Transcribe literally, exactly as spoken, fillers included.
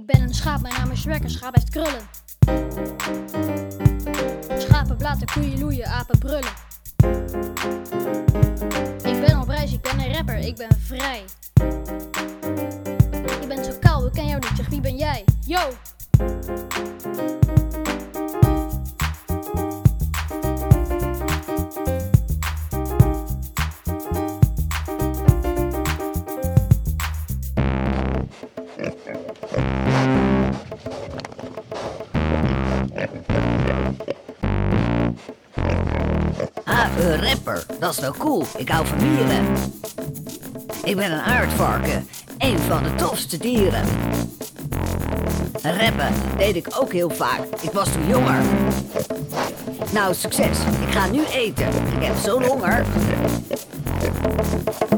ben een schaap, mijn naam is Schwekker, schaap heeft krullen. Schapen blaten, koeien loeien, apen brullen. Ik ben op reis, ik ben een rapper, ik ben vrij. Je bent zo kaal, ik ken jou niet, zeg wie ben jij? Yo! Ah, een rapper. Dat is wel cool. Ik hou van dieren. Ik ben een aardvarken. Een van de tofste dieren. Rappen deed ik ook heel vaak. Ik was toen jonger. Nou, succes. Ik ga nu eten. Ik heb zo'n honger.